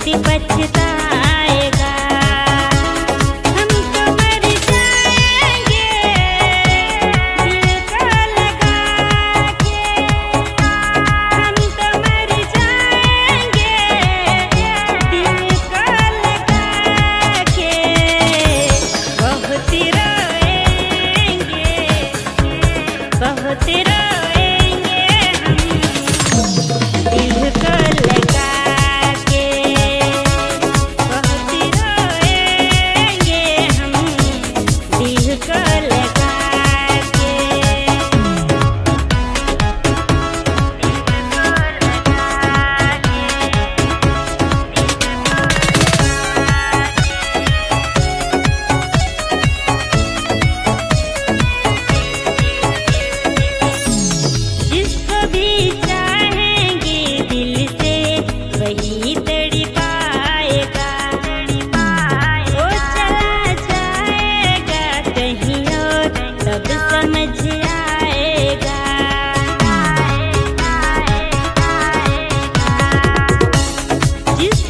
पछताएगा। हम तो मर जाएंगे दिल को लगा के, हम तो मर जाएंगे दिल को लगा के। बहुत रोएंगे बहुत रोएंगे हम दिल को लगा के, बहुत रोएंगे हम दिल को लगा के। जिसको भी चाहेंगे दिल से वही तड़पाएगा। वो चला जाएगा कहीं और तब समझ आएगा। जिस